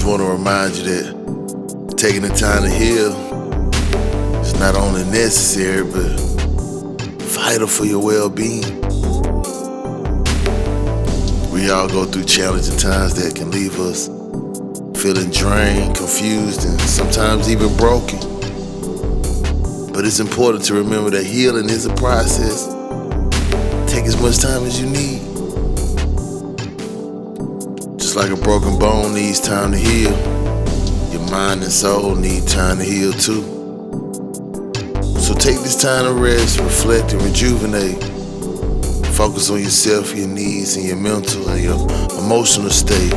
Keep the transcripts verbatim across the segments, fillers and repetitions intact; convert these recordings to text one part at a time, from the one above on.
just want to remind you that taking the time to heal is not only necessary, but vital for your well-being. We all go through challenging times that can leave us feeling drained, confused, and sometimes even broken. But it's important to remember that healing is a process. Take as much time as you need. Just like a broken bone needs time to heal, your mind and soul need time to heal too. So take this time to rest, reflect, and rejuvenate. Focus on yourself, your needs, and your mental and your emotional state.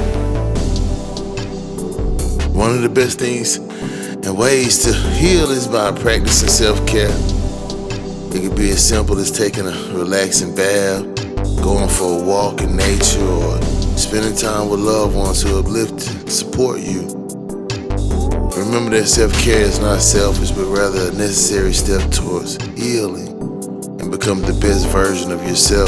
One of the best things and ways to heal is by practicing self-care. It could be as simple as taking a relaxing bath, going for a walk in nature, or spending time with loved ones who uplift and support you. Remember that self-care is not selfish, but rather a necessary step towards healing and becoming the best version of yourself.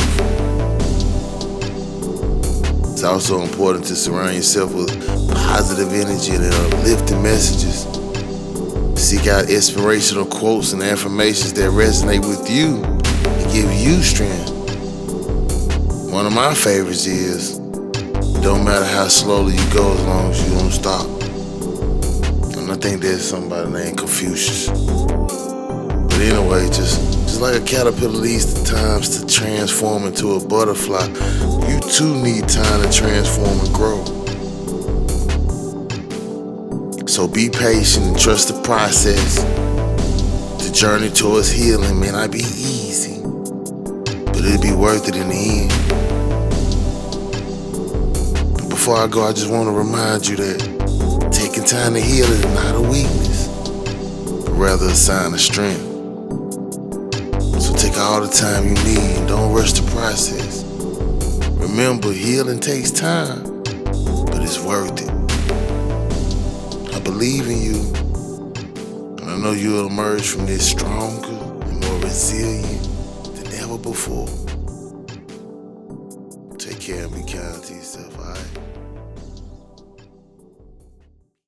It's also important to surround yourself with positive energy and uplifting messages. Seek out inspirational quotes and affirmations that resonate with you and give you strength. One of my favorites is, it don't matter how slowly you go as long as you don't stop. And I think there's somebody named Confucius. But anyway, just, just like a caterpillar needs the times to transform into a butterfly, you too need time to transform and grow. So be patient and trust the process. The journey towards healing may not be easy, but it'll be worth it in the end. But before I go, I just want to remind you that taking time to heal is not a weakness, but rather a sign of strength. So take all the time you need and don't rush the process. Remember, healing takes time, but it's worth it. I believe in you, and I know you'll emerge from this stronger and more resilient than ever before. Take care and be kind to yourself, alright?